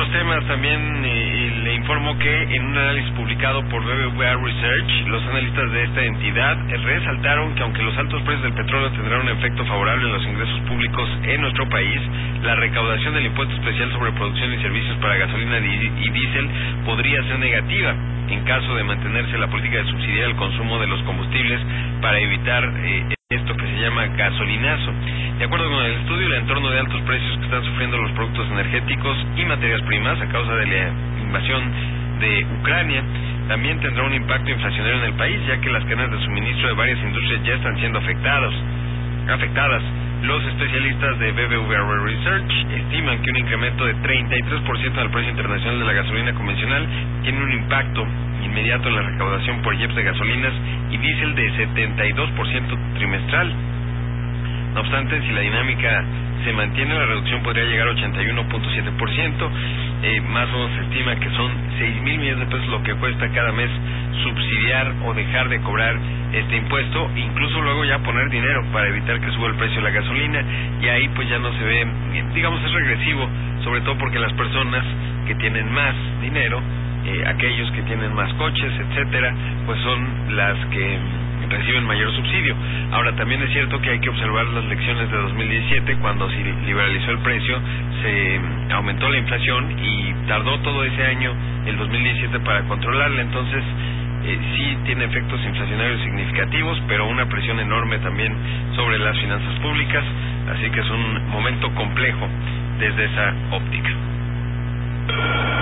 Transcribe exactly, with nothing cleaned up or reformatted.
otros temas también eh, le informo que en un análisis publicado por B B V A Research, los analistas de esta entidad resaltaron que aunque los altos precios del petróleo tendrán un efecto favorable en los ingresos públicos en nuestro país, la recaudación del impuesto especial sobre producción y servicios para gasolina y diésel podría ser negativa en caso de mantenerse la política de subsidiar el consumo de los combustibles para evitar eh, esto que se llama gasolinazo. De acuerdo con el estudio, el entorno de altos precios que están sufriendo los productos energéticos y materias primas a causa de la invasión de Ucrania también tendrá un impacto inflacionario en el país, ya que las cadenas de suministro de varias industrias ya están siendo afectados, afectadas. Los especialistas de B B V A Research estiman que un incremento de treinta y tres por ciento del precio internacional de la gasolina convencional tiene un impacto inmediato en la recaudación por I E P S de gasolinas y diésel de setenta y dos por ciento trimestral. No obstante, si la dinámica se mantiene, la reducción podría llegar a ochenta y uno punto siete por ciento. Eh, más o menos se estima que son seis mil millones de pesos lo que cuesta cada mes subsidiar o dejar de cobrar este impuesto, incluso luego ya poner dinero para evitar que suba el precio de la gasolina, y ahí pues ya no se ve, digamos, es regresivo, sobre todo porque las personas que tienen más dinero, eh, aquellos que tienen más coches, etcétera, pues son las que reciben mayor subsidio. Ahora, también es cierto que hay que observar las lecciones de dos mil diecisiete, cuando se liberalizó el precio, se aumentó la inflación y tardó todo ese año, el dos mil diecisiete, para controlarla. Entonces, eh, sí tiene efectos inflacionarios significativos, pero una presión enorme también sobre las finanzas públicas, así que es un momento complejo desde esa óptica.